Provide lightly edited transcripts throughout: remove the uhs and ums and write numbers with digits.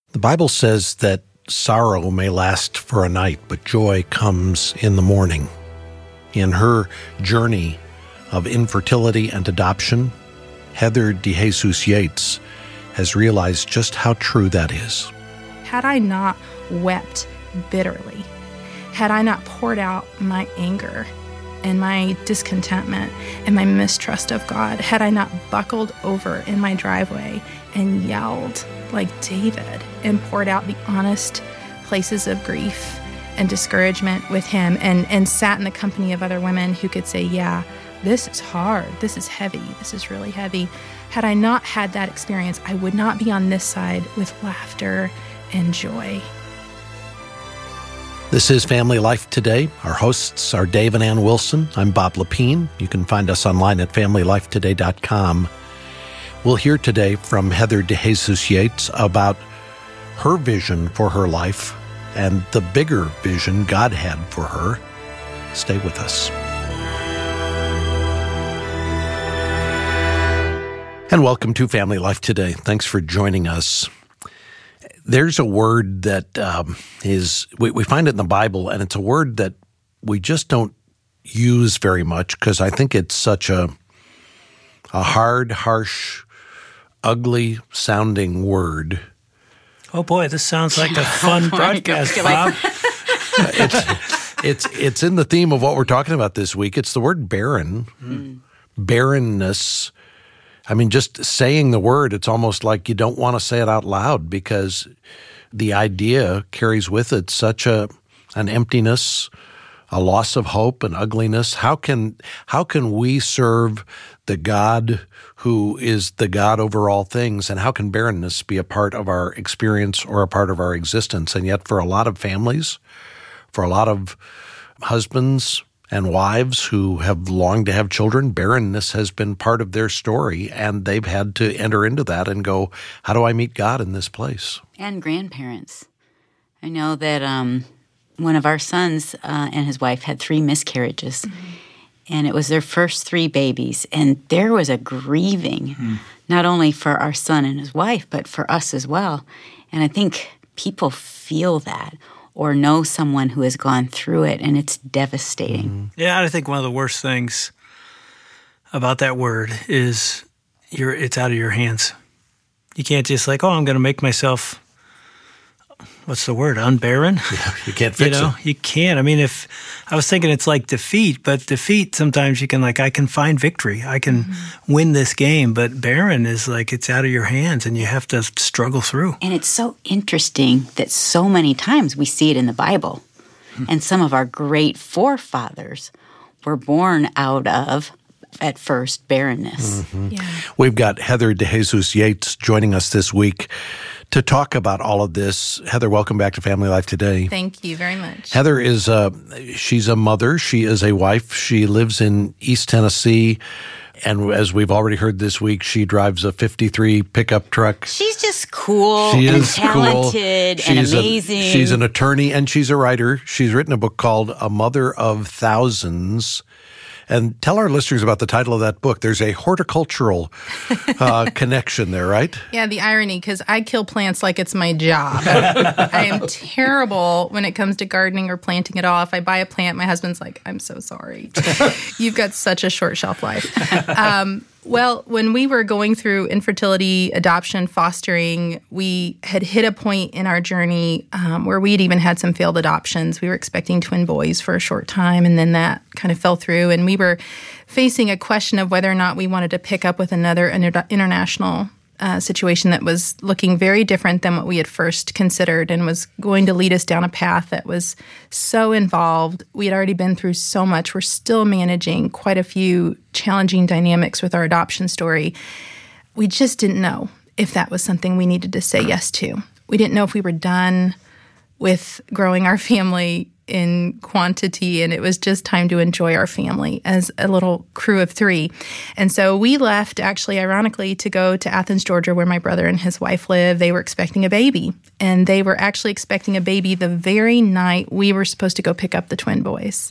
The Bible says that sorrow may last for a night, but joy comes in the morning. In her journey of infertility and adoption, Heather DeJesus Yates has realized just how true that is. Had I not wept bitterly, had I not poured out my anger and my discontentment and my mistrust of God, had I not buckled over in my driveway and yelled like David and poured out the honest places of grief and discouragement with him and sat in the company of other women who could say, yeah, this is hard, this is heavy, this is really heavy. Had I not had that experience, I would not be on this side with laughter and joy. This is Family Life Today. Our hosts are Dave and Ann Wilson. I'm Bob Lepine. You can find us online at FamilyLifeToday.com. We'll hear today from Heather DeJesus Yates about her vision for her life and the bigger vision God had for her. Stay with us. And welcome to Family Life Today. Thanks for joining us. There's a word that we find it in the Bible, and it's a word that we just don't use very much because I think it's such a hard, harsh, ugly-sounding word. Oh boy, this sounds like a fun broadcast, Bob. It's in the theme of what we're talking about this week. It's the word barren, barrenness. I mean, just saying the word, it's almost like you don't want to say it out loud because the idea carries with it such an emptiness, a loss of hope, and ugliness. How can we serve the God who is the God over all things, and how can barrenness be a part of our experience or a part of our existence? And yet for a lot of families, for a lot of husbands and wives who have longed to have children, barrenness has been part of their story, and they've had to enter into that and go, how do I meet God in this place? And grandparents. I know that one of our sons and his wife had 3 miscarriages, and it was their first 3 babies, and there was a grieving, not only for our son and his wife, but for us as well. And I think people feel that or know someone who has gone through it, and it's devastating. Yeah, I think one of the worst things about that word is it's out of your hands. You can't just like, I'm going to make myself, what's the word, unbarren? Yeah, you can't fix it. You can't. I mean, if I was thinking it's like defeat, but defeat sometimes you can I can find victory. I can win this game, but barren is like it's out of your hands and you have to struggle through. And it's so interesting that so many times we see it in the Bible. And some of our great forefathers were born out of, at first, barrenness. Yeah. We've got Heather DeJesus Yates joining us this week to talk about all of this. Heather, welcome back to Family Life Today. Thank you very much. Heather is she's a mother. She is a wife. She lives in East Tennessee. And as we've already heard this week, she drives a 53 pickup truck. She's just cool talented and amazing. She's an attorney and she's a writer. She's written a book called A Mother of Thousands. And tell our listeners about the title of that book. There's a horticultural connection there, right? Yeah, the irony, because I kill plants like it's my job. I am terrible when it comes to gardening or planting at all. If I buy a plant, my husband's like, I'm so sorry. You've got such a short shelf life. Well, when we were going through infertility, adoption, fostering, we had hit a point in our journey where we'd even had some failed adoptions. We were expecting twin boys for a short time, and then that kind of fell through. And we were facing a question of whether or not we wanted to pick up with another international situation that was looking very different than what we had first considered and was going to lead us down a path that was so involved. We had already been through so much. We're still managing quite a few challenging dynamics with our adoption story. We just didn't know if that was something we needed to say yes to. We didn't know if we were done with growing our family in quantity, and it was just time to enjoy our family as a little crew of 3. And so we left, actually, ironically, to go to Athens, Georgia, where my brother and his wife live. They were expecting a baby, and they were actually expecting a baby the very night we were supposed to go pick up the twin boys.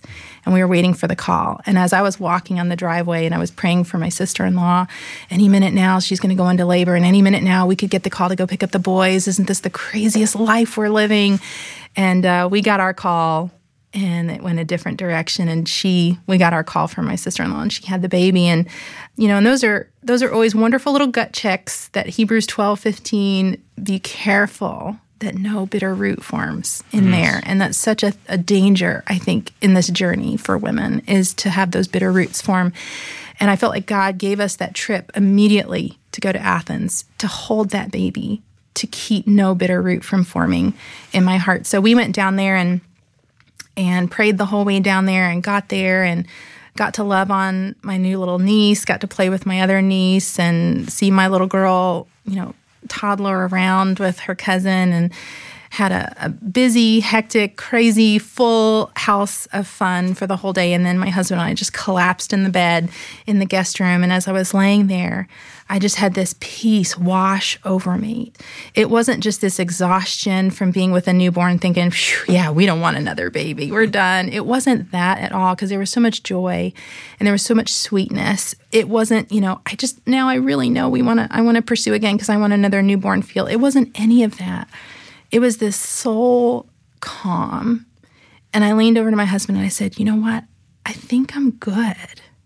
and we were waiting for the call. And as I was walking on the driveway and I was praying for my sister-in-law, any minute now she's going to go into labor, and any minute now we could get the call to go pick up the boys. Isn't this the craziest life we're living? And we got our call, and it went a different direction. And we got our call from my sister-in-law, and she had the baby. And and those are always wonderful little gut checks. That Hebrews 12:15, be careful that no bitter root forms in there. And that's such a danger, I think, in this journey for women, is to have those bitter roots form. And I felt like God gave us that trip immediately to go to Athens, to hold that baby, to keep no bitter root from forming in my heart. So we went down there and prayed the whole way down there, and got there and got to love on my new little niece, got to play with my other niece and see my little girl, toddler around with her cousin, and had a busy, hectic, crazy, full house of fun for the whole day. And then my husband and I just collapsed in the bed in the guest room. And as I was laying there, I just had this peace wash over me. It wasn't just this exhaustion from being with a newborn thinking, yeah, we don't want another baby, we're done. It wasn't that at all, because there was so much joy and there was so much sweetness. It wasn't, now I really know I want to pursue again because I want another newborn feel. It wasn't any of that. It was this soul calm. And I leaned over to my husband and I said, you know what? I think I'm good.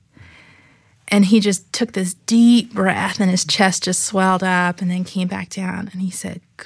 And he just took this deep breath and his chest just swelled up and then came back down. And he said, good.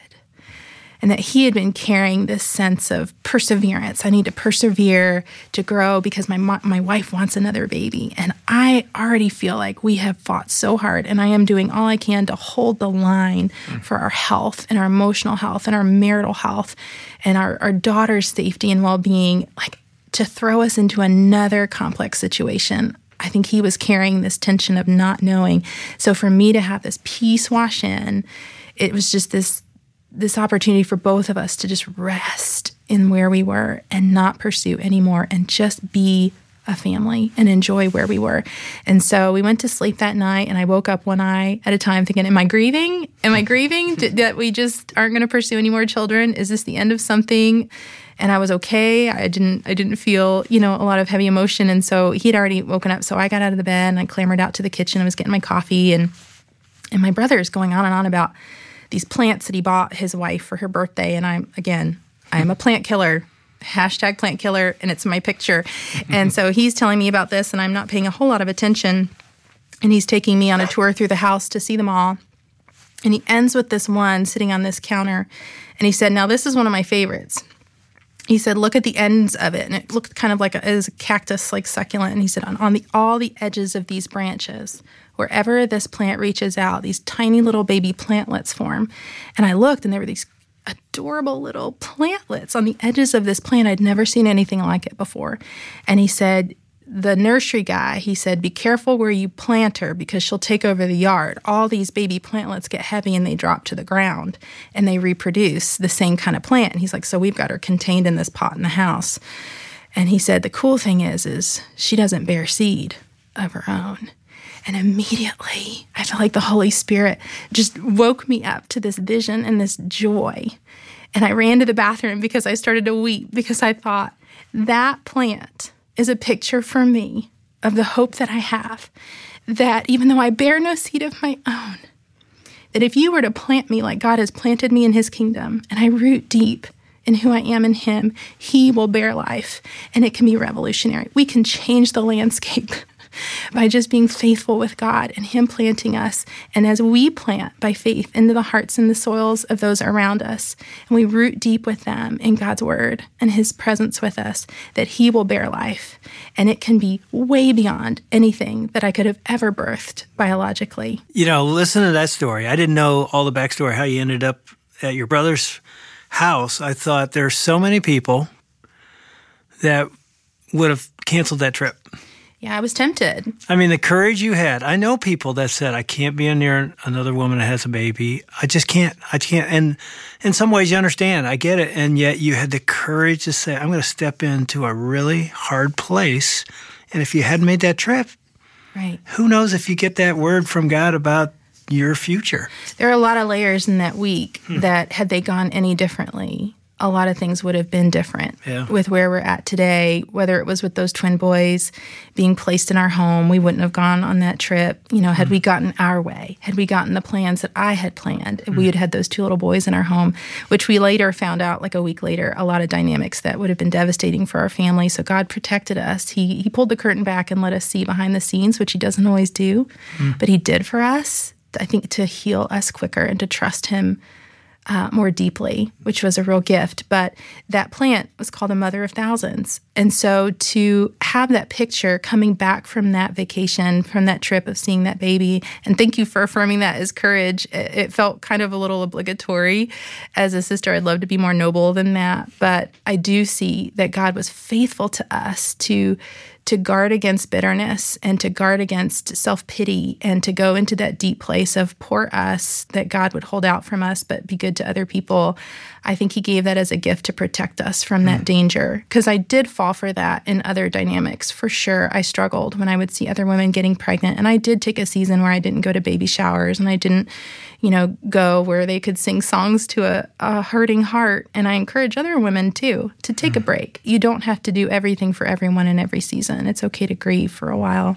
And that he had been carrying this sense of perseverance. I need to persevere to grow because my wife wants another baby. And I already feel like we have fought so hard, and I am doing all I can to hold the line for our health and our emotional health and our marital health and our daughter's safety and well-being, like to throw us into another complex situation. I think he was carrying this tension of not knowing. So for me to have this peace wash in, it was just this opportunity for both of us to just rest in where we were and not pursue anymore and just be a family and enjoy where we were. And so we went to sleep that night, and I woke up one eye at a time thinking, am I grieving? Am I grieving that we just aren't going to pursue any more children? Is this the end of something? And I was okay. I didn't feel, a lot of heavy emotion. And so he'd already woken up. So I got out of the bed and I clambered out to the kitchen. I was getting my coffee, and my brother's going on and on about these plants that he bought his wife for her birthday. And I am a plant killer, #plant killer, and it's my picture. And so he's telling me about this, and I'm not paying a whole lot of attention. And he's taking me on a tour through the house to see them all. And he ends with this one sitting on this counter. And he said, now this is one of my favorites. He said, look at the ends of it. And it looked kind of like it was a cactus, like succulent. And he said, on all the edges of these branches, wherever this plant reaches out, these tiny little baby plantlets form. And I looked, and there were these adorable little plantlets on the edges of this plant. I'd never seen anything like it before. And he said, the nursery guy, he said, be careful where you plant her because she'll take over the yard. All these baby plantlets get heavy and they drop to the ground and they reproduce the same kind of plant. And he's like, so we've got her contained in this pot in the house. And he said, the cool thing is she doesn't bear seed of her own. And immediately, I felt like the Holy Spirit just woke me up to this vision and this joy. And I ran to the bathroom because I started to weep because I thought, that plant is a picture for me of the hope that I have, that even though I bear no seed of my own, that if you were to plant me like God has planted me in his kingdom, and I root deep in who I am in him, he will bear life, and it can be revolutionary. We can change the landscape by just being faithful with God and him planting us. And as we plant by faith into the hearts and the soils of those around us, and we root deep with them in God's word and his presence with us, that he will bear life. And it can be way beyond anything that I could have ever birthed biologically. Listen to that story. I didn't know all the backstory, how you ended up at your brother's house. I thought there's so many people that would have canceled that trip. Yeah, I was tempted. I mean, the courage you had. I know people that said, I can't be near another woman that has a baby. I just can't. I can't. And in some ways, you understand. I get it. And yet you had the courage to say, I'm going to step into a really hard place. And if you hadn't made that trip, right, who knows if you get that word from God about your future. There are a lot of layers in that week that had they gone any differently, a lot of things would have been different with where we're at today, whether it was with those twin boys being placed in our home. We wouldn't have gone on that trip, had we gotten our way, had we gotten the plans that I had planned, we had had those two little boys in our home, which we later found out, like a week later, a lot of dynamics that would have been devastating for our family. So God protected us. He pulled the curtain back and let us see behind the scenes, which he doesn't always do, but he did for us, I think, to heal us quicker and to trust him more deeply, which was a real gift. But that plant was called the Mother of Thousands. And so to have that picture coming back from that vacation, from that trip of seeing that baby, and thank you for affirming that as courage. It felt kind of a little obligatory. As a sister, I'd love to be more noble than that. But I do see that God was faithful to us to guard against bitterness and to guard against self-pity and to go into that deep place of poor us that God would hold out from us but be good to other people. I think he gave that as a gift to protect us from that danger, because I did fall for that in other dynamics. For sure, I struggled when I would see other women getting pregnant, and I did take a season where I didn't go to baby showers and I didn't, go where they could sing songs to a hurting heart. And I encourage other women, too, to take a break. You don't have to do everything for everyone in every season. It's okay to grieve for a while.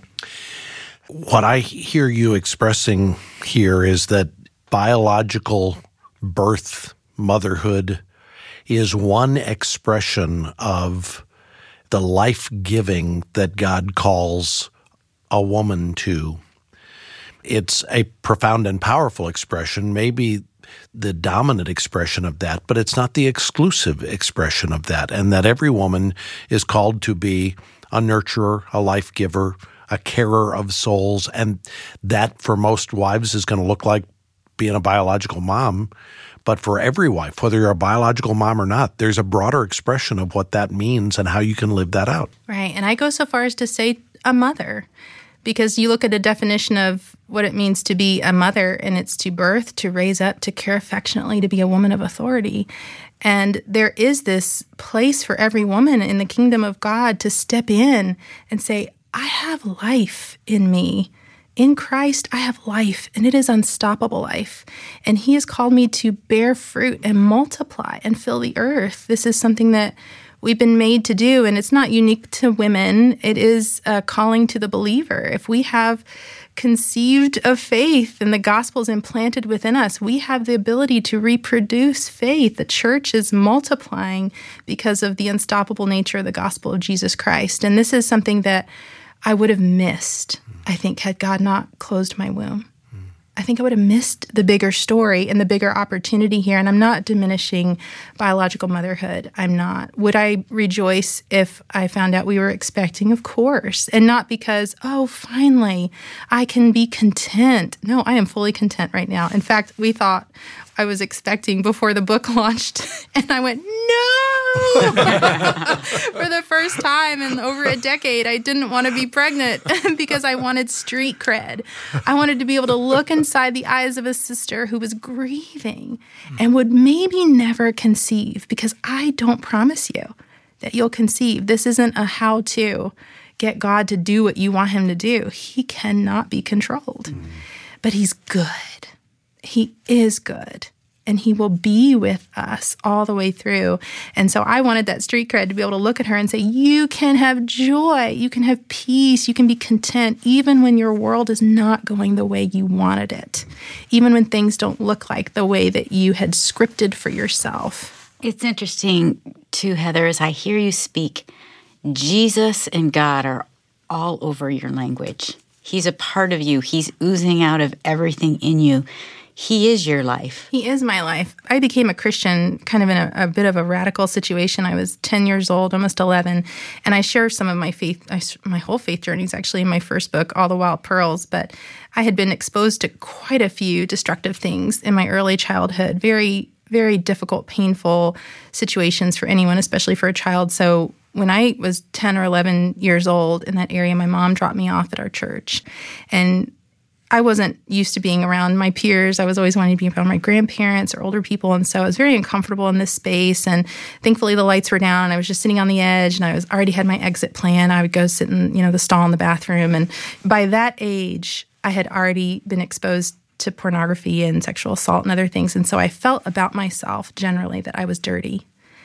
What I hear you expressing here is that biological birth, motherhood, is one expression of the life-giving that God calls a woman to. It's a profound and powerful expression, maybe the dominant expression of that, but it's not the exclusive expression of that, and that every woman is called to be a nurturer, a life giver, a carer of souls, and that for most wives is going to look like being a biological mom. But for every wife, whether you're a biological mom or not, there's a broader expression of what that means and how you can live that out. Right, and I go so far as to say a mother, because you look at a definition of what it means to be a mother, and it's to birth, to raise up, to care affectionately, to be a woman of authority. And there is this place for every woman in the kingdom of God to step in and say, I have life in me. In Christ, I have life, and it is unstoppable life. And he has called me to bear fruit and multiply and fill the earth. This is something that we've been made to do, and it's not unique to women. It is a calling to the believer. If we have conceived of faith and the gospel is implanted within us, we have the ability to reproduce faith. The church is multiplying because of the unstoppable nature of the gospel of Jesus Christ. And this is something that I would have missed, I think, had God not closed my womb. I think I would have missed the bigger story and the bigger opportunity here. And I'm not diminishing biological motherhood. I'm not. Would I rejoice if I found out we were expecting? Of course. And not because, oh, finally, I can be content. No, I am fully content right now. In fact, we thought I was expecting before the book launched. And I went, no! For the first time in over a decade, I didn't want to be pregnant because I wanted street cred. I wanted to be able to look inside the eyes of a sister who was grieving and would maybe never conceive, because I don't promise you that you'll conceive. This isn't a how-to get God to do what you want him to do. He cannot be controlled. But he's good. He is good. And he will be with us all the way through. And so I wanted that street cred to be able to look at her and say, you can have joy, you can have peace, you can be content, even when your world is not going the way you wanted it, even when things don't look like the way that you had scripted for yourself. It's interesting, too, Heather, as I hear you speak, Jesus and God are all over your language. He's a part of you. He's oozing out of everything in you. He is your life. He is my life. I became a Christian kind of in a bit of a radical situation. I was 10 years old, almost 11, and I share some of my faith, my whole faith journeys actually in my first book, All the Wild Pearls, but I had been exposed to quite a few destructive things in my early childhood, very, very difficult, painful situations for anyone, especially for a child. So when I was 10 or 11 years old in that area, my mom dropped me off at our church, and I wasn't used to being around my peers. I was always wanting to be around my grandparents or older people, and so I was very uncomfortable in this space, and thankfully the lights were down, and I was just sitting on the edge, and I was already had my exit plan. I would go sit in, the stall in the bathroom, and by that age, I had already been exposed to pornography and sexual assault and other things, and so I felt about myself generally that I was dirty.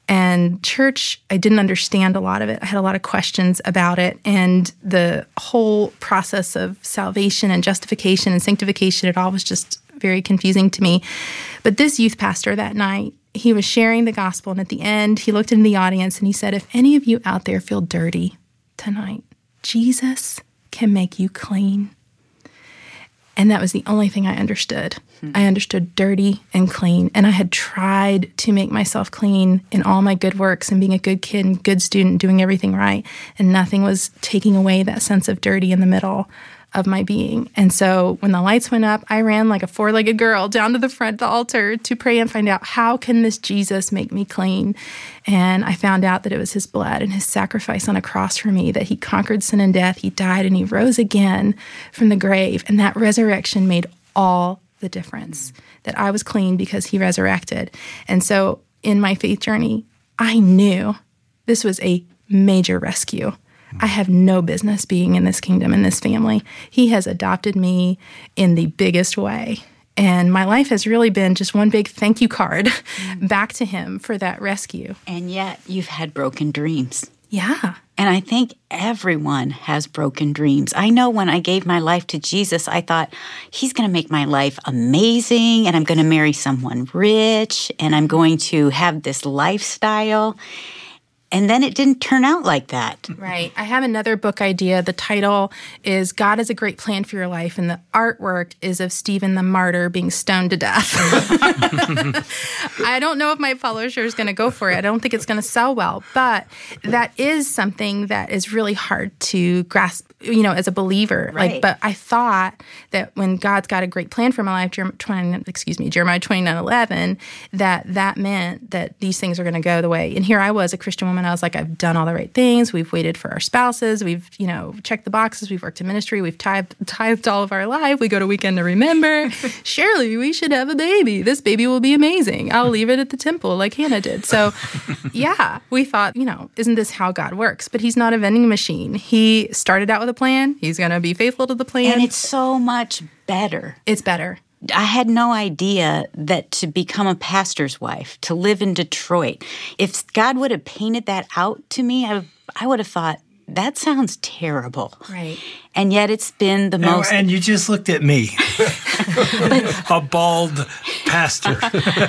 And church, I didn't understand a lot of it. I had a lot of questions about it. And the whole process of salvation and justification and sanctification, it all was just very confusing to me. But this youth pastor that night, he was sharing the gospel. And at the end, he looked into the audience and he said, if any of you out there feel dirty tonight, Jesus can make you clean. And that was the only thing I understood. I understood dirty and clean. And I had tried to make myself clean in all my good works and being a good kid and good student, doing everything right. And nothing was taking away that sense of dirty in the middle of my being. And so when the lights went up, I ran like a four-legged girl down to the front of the altar to pray and find out, how can this Jesus make me clean? And I found out that it was his blood and his sacrifice on a cross for me, that he conquered sin and death, he died, and he rose again from the grave. And that resurrection made all the difference, that I was clean because he resurrected. And so in my faith journey, I knew this was a major rescue. I have no business being in this kingdom, in this family. He has adopted me in the biggest way. And my life has really been just one big thank you card back to him for that rescue. And yet you've had broken dreams. Yeah. And I think everyone has broken dreams. I know when I gave my life to Jesus, I thought, he's going to make my life amazing, and I'm going to marry someone rich, and I'm going to have this lifestyle. And then it didn't turn out like that. Right. I have another book idea. The title is God Has a Great Plan for Your Life, and the artwork is of Stephen the martyr being stoned to death. I don't know if my publisher is going to go for it. I don't think it's going to sell well, but that is something that is really hard to grasp, as a believer. Right. But I thought that when God's got a great plan for my life, Jeremiah 29:11, that meant that these things are going to go the way. And here I was, a Christian woman. I was like, I've done all the right things. We've waited for our spouses. We've, checked the boxes. We've worked in ministry. We've tithed all of our life. We go to Weekend to Remember. Surely we should have a baby. This baby will be amazing. I'll leave it at the temple like Hannah did. So, yeah, we thought, isn't this how God works? But he's not a vending machine. He started out with a plan. He's going to be faithful to the plan. And it's so much better. It's better. I had no idea that to become a pastor's wife, to live in Detroit, if God would have painted that out to me, I would have thought, that sounds terrible. Right. And yet it's been the most... And you just looked at me, a bald pastor.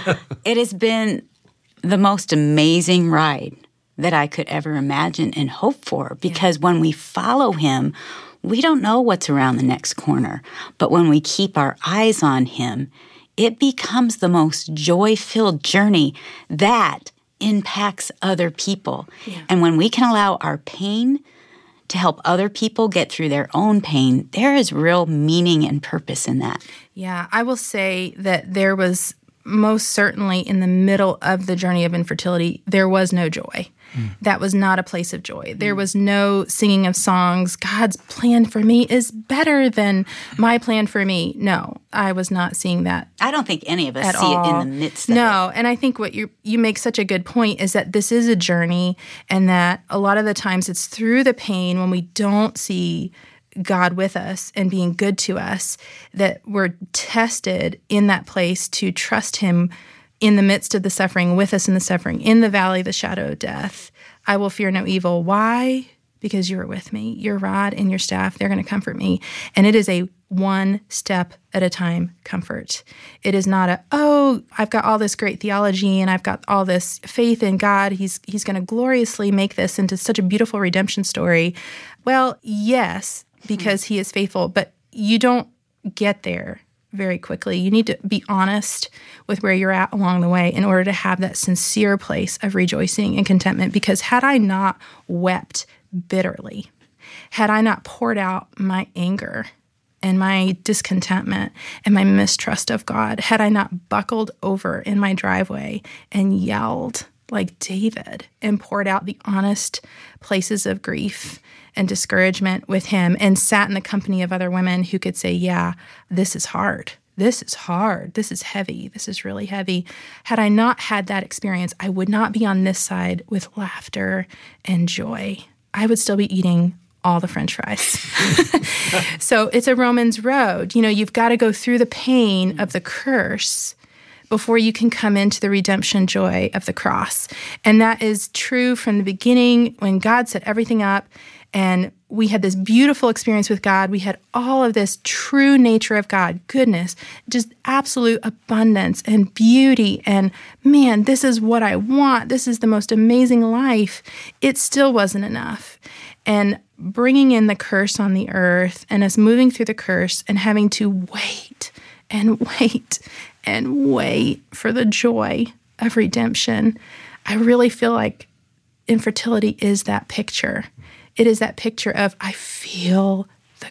It has been the most amazing ride that I could ever imagine and hope for, because when we follow him, we don't know what's around the next corner. But when we keep our eyes on him, it becomes the most joy-filled journey that impacts other people. Yeah. And when we can allow our pain to help other people get through their own pain, there is real meaning and purpose in that. Yeah, I will say that there was most certainly in the middle of the journey of infertility, there was no joy. That was not a place of joy. There was no singing of songs. God's plan for me is better than my plan for me. No, I was not seeing that. I don't think any of us see all. it in the midst of it. No, and I think what you make such a good point is that this is a journey, and that a lot of the times it's through the pain when we don't see God with us and being good to us that we're tested in that place to trust him in the midst of the suffering, with us in the suffering, in the valley of the shadow of death. I will fear no evil. Why? Because you are with me. Your rod and your staff, they're going to comfort me. And it is a one step at a time comfort. It is not I've got all this great theology and I've got all this faith in God. He's going to gloriously make this into such a beautiful redemption story. Well, yes, because he is faithful, but you don't get there very quickly. You need to be honest with where you're at along the way in order to have that sincere place of rejoicing and contentment. Because had I not wept bitterly, had I not poured out my anger and my discontentment and my mistrust of God, had I not buckled over in my driveway and yelled like David and poured out the honest places of grief and discouragement with him and sat in the company of other women who could say, yeah, this is hard. This is hard. This is heavy. This is really heavy. Had I not had that experience, I would not be on this side with laughter and joy. I would still be eating all the French fries. So it's a Romans road. You've got to go through the pain of the curse, before you can come into the redemption joy of the cross. And that is true from the beginning when God set everything up and we had this beautiful experience with God. We had all of this true nature of God, goodness, just absolute abundance and beauty. And man, this is what I want. This is the most amazing life. It still wasn't enough. And bringing in the curse on the earth and us moving through the curse and having to wait and wait and wait for the joy of redemption, I really feel like infertility is that picture. It is that picture of, I feel the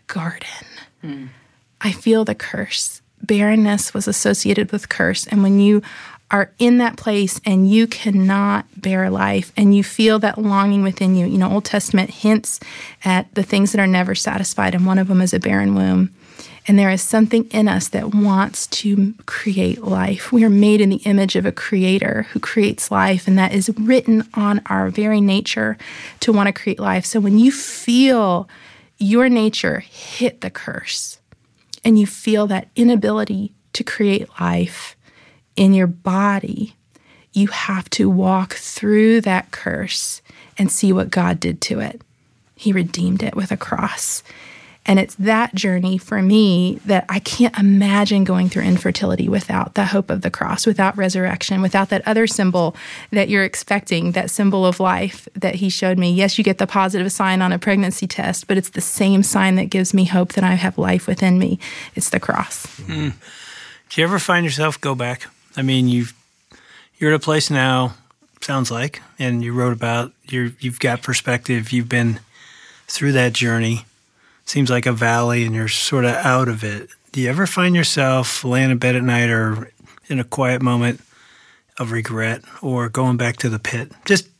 garden. I feel the curse. Barrenness was associated with curse. And when you are in that place and you cannot bear life and you feel that longing within you, you know, Old Testament hints at the things that are never satisfied, and one of them is a barren womb. And there is something in us that wants to create life. We are made in the image of a creator who creates life, and that is written on our very nature to want to create life. So when you feel your nature hit the curse and you feel that inability to create life in your body, you have to walk through that curse and see what God did to it. He redeemed it with a cross. And it's that journey for me that I can't imagine going through infertility without the hope of the cross, without resurrection, without that other symbol that you're expecting, that symbol of life that he showed me. Yes, you get the positive sign on a pregnancy test, but it's the same sign that gives me hope that I have life within me. It's the cross. Mm. Do you ever find yourself go back? I mean, you're at a place now, sounds like, and you wrote about you've got perspective. You've been through that journey. Seems like a valley and you're sort of out of it. Do you ever find yourself laying in bed at night or in a quiet moment of regret or going back to the pit?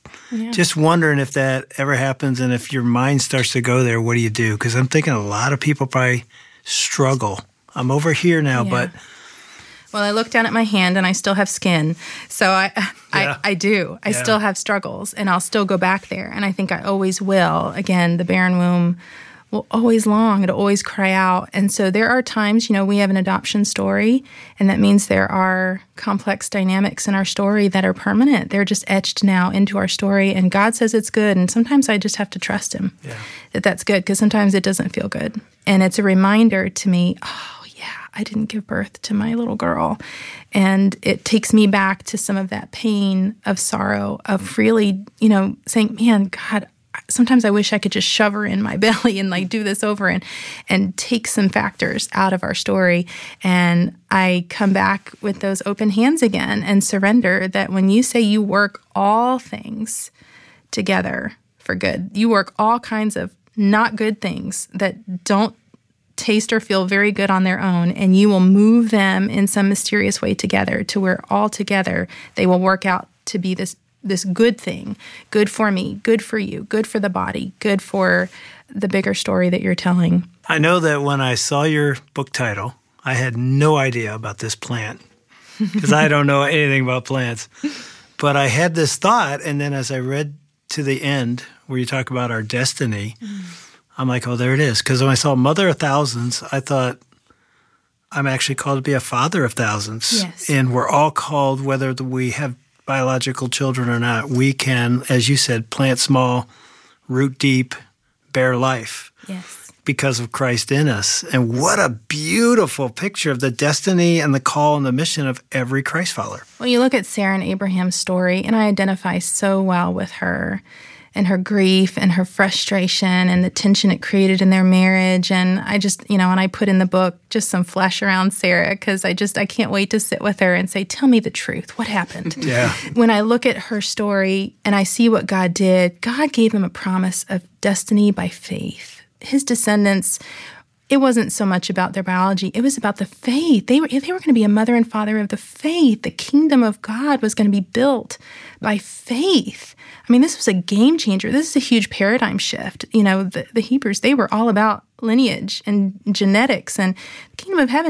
Just wondering if that ever happens, and if your mind starts to go there, what do you do? Because I'm thinking a lot of people probably struggle. I'm over here now, but... Well, I look down at my hand and I still have skin. So I do. I still have struggles, and I'll still go back there. And I think I always will. Again, the barren womb will always long. It'll always cry out. And so there are times, we have an adoption story, and that means there are complex dynamics in our story that are permanent. They're just etched now into our story, and God says it's good. And sometimes I just have to trust him that that's good, because sometimes it doesn't feel good. And it's a reminder to me, I didn't give birth to my little girl. And it takes me back to some of that pain of sorrow, of really, saying, man, God, sometimes I wish I could just shove her in my belly and do this over and take some factors out of our story. And I come back with those open hands again and surrender that when you say you work all things together for good, you work all kinds of not good things that don't taste or feel very good on their own, and you will move them in some mysterious way together to where all together they will work out to be this good thing, good for me, good for you, good for the body, good for the bigger story that you're telling. I know that when I saw your book title, I had no idea about this plant, because I don't know anything about plants. But I had this thought, and then as I read to the end where you talk about our destiny, I'm like, oh, there it is. Because when I saw Mother of Thousands, I thought, I'm actually called to be a father of thousands. Yes. And we're all called, whether we have biological children or not, we can, as you said, plant small, root deep, bear life. Yes. Because of Christ in us. And what a beautiful picture of the destiny and the call and the mission of every Christ follower. Well, you look at Sarah and Abraham's story, and I identify so well with her and her grief and her frustration and the tension it created in their marriage. And I just, and I put in the book just some flesh around Sarah, because I can't wait to sit with her and say, tell me the truth. What happened? Yeah. When I look at her story and I see what God did, God gave them a promise of destiny by faith. His descendants, it wasn't so much about their biology. It was about the faith. They were going to be a mother and father of the faith. The kingdom of God was going to be built by faith. I mean, this was a game changer. This is a huge paradigm shift. The Hebrews, they were all about lineage and genetics, and the kingdom of heaven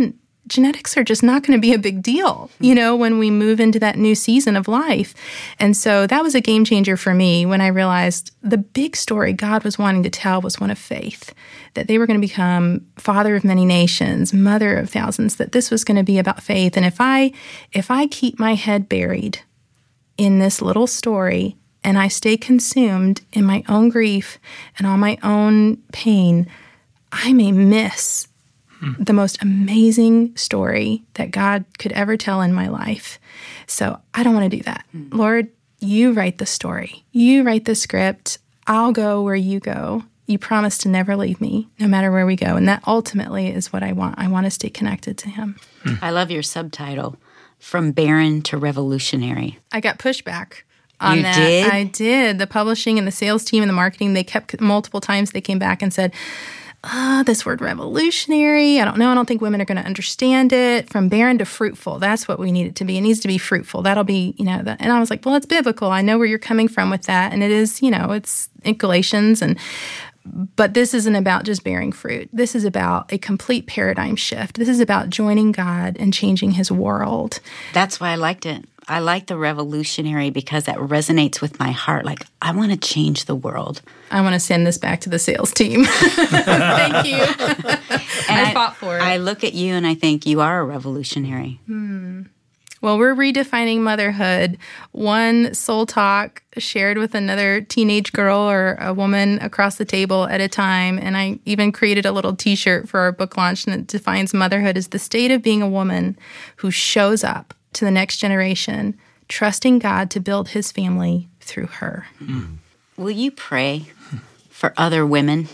genetics are just not going to be a big deal, when we move into that new season of life. And so that was a game changer for me when I realized the big story God was wanting to tell was one of faith, that they were going to become father of many nations, mother of thousands, that this was going to be about faith. And if I keep my head buried in this little story and I stay consumed in my own grief and all my own pain, I may miss the most amazing story that God could ever tell in my life. So I don't want to do that. Lord, you write the story. You write the script. I'll go where you go. You promise to never leave me, no matter where we go. And that ultimately is what I want. I want to stay connected to him. I love your subtitle, From Barren to Revolutionary. I got pushback on You that. did? I did. The publishing and the sales team and the marketing, they kept multiple times they came back and said, this word revolutionary, I don't know. I don't think women are going to understand it. From barren to fruitful, that's what we need it to be. It needs to be fruitful. That'll be, and I was like, well, it's biblical. I know where you're coming from with that. And it is, it's in Galatians. But this isn't about just bearing fruit. This is about a complete paradigm shift. This is about joining God and changing his world. That's why I liked it. I like the revolutionary because that resonates with my heart. Like, I want to change the world. I want to send this back to the sales team. Thank you. I fought for it. I look at you and I think you are a revolutionary. Well, we're redefining motherhood, one soul talk shared with another teenage girl or a woman across the table at a time. And I even created a little T-shirt for our book launch that defines motherhood as the state of being a woman who shows up to the next generation, trusting God to build his family through her. Will you pray for other women?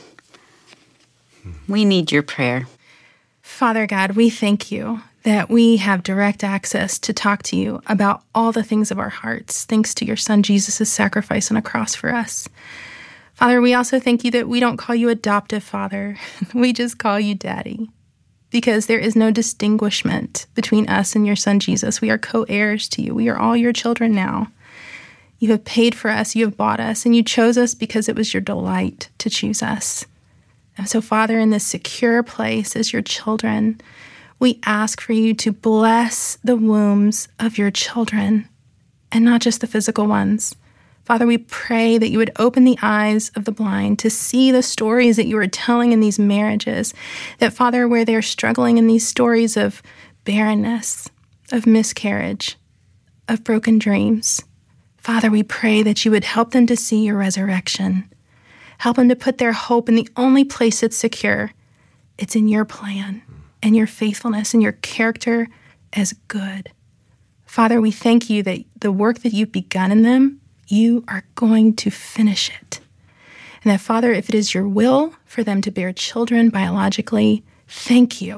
We need your prayer. Father God, we thank you that we have direct access to talk to you about all the things of our hearts, thanks to your son Jesus' sacrifice on a cross for us. Father, we also thank you that we don't call you adoptive father. We just call you daddy, because there is no distinguishment between us and your son Jesus. We are co-heirs to you. We are all your children now. You have paid for us, you have bought us, and you chose us because it was your delight to choose us. And so, Father, in this secure place as your children, we ask for you to bless the wombs of your children, and not just the physical ones. Father, we pray that you would open the eyes of the blind to see the stories that you are telling in these marriages, that, Father, where they're struggling in these stories of barrenness, of miscarriage, of broken dreams, Father, we pray that you would help them to see your resurrection. Help them to put their hope in the only place it's secure. It's in your plan and your faithfulness and your character as good. Father, we thank you that the work that you've begun in them, you are going to finish it. And that, Father, if it is your will for them to bear children biologically, thank you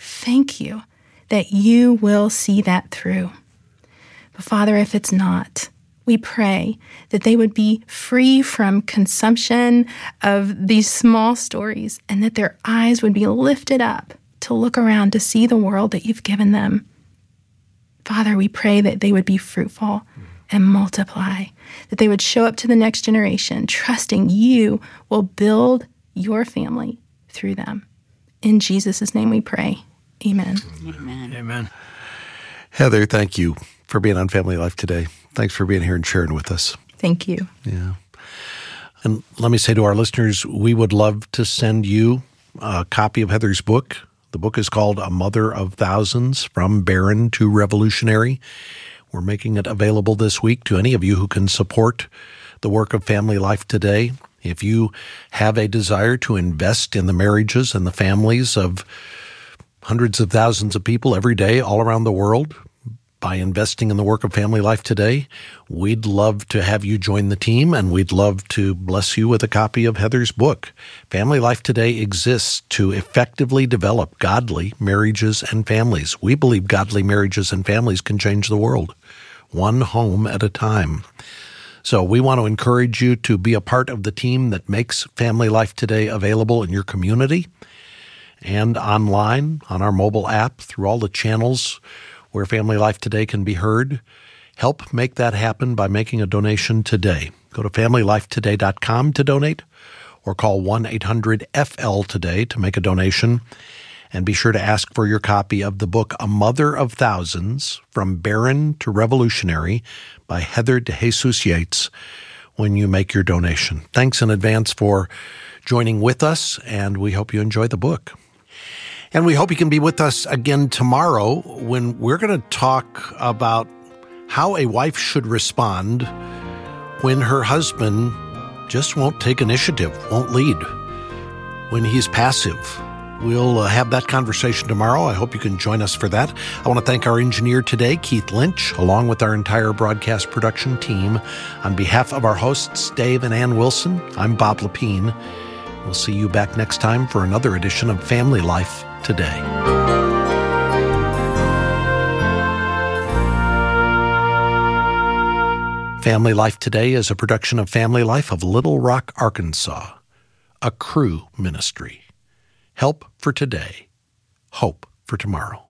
that you will see that through. But Father, if it's not, we pray that they would be free from consumption of these small stories and that their eyes would be lifted up to look around to see the world that you've given them. Father, we pray that they would be fruitful and multiply, that they would show up to the next generation, trusting you will build your family through them. In Jesus' name we pray. Amen. Amen. Amen. Heather, thank you for being on Family Life today. Thanks for being here and sharing with us. Thank you. Yeah. And let me say to our listeners, we would love to send you a copy of Heather's book. The book is called A Mother of Thousands, From Barren to Revolutionary. We're making it available this week to any of you who can support the work of Family Life Today. If you have a desire to invest in the marriages and the families of hundreds of thousands of people every day all around the world by investing in the work of Family Life Today, we'd love to have you join the team, and we'd love to bless you with a copy of Heather's book. Family Life Today exists to effectively develop godly marriages and families. We believe godly marriages and families can change the world, one home at a time. So we want to encourage you to be a part of the team that makes Family Life Today available in your community and online on our mobile app through all the channels where Family Life Today can be heard. Help make that happen by making a donation today. Go to FamilyLifeToday.com to donate or call 1-800-FL-TODAY to make a donation. And be sure to ask for your copy of the book, A Mother of Thousands, From Barren to Revolutionary by Heather DeJesus Yates when you make your donation. Thanks in advance for joining with us, and we hope you enjoy the book. And we hope you can be with us again tomorrow when we're going to talk about how a wife should respond when her husband just won't take initiative, won't lead, when he's passive. We'll have that conversation tomorrow. I hope you can join us for that. I want to thank our engineer today, Keith Lynch, along with our entire broadcast production team. On behalf of our hosts, Dave and Ann Wilson, I'm Bob Lepine. We'll see you back next time for another edition of Family Life Today. Family Life Today is a production of Family Life of Little Rock, Arkansas, a Cru ministry. Help for today, hope for tomorrow.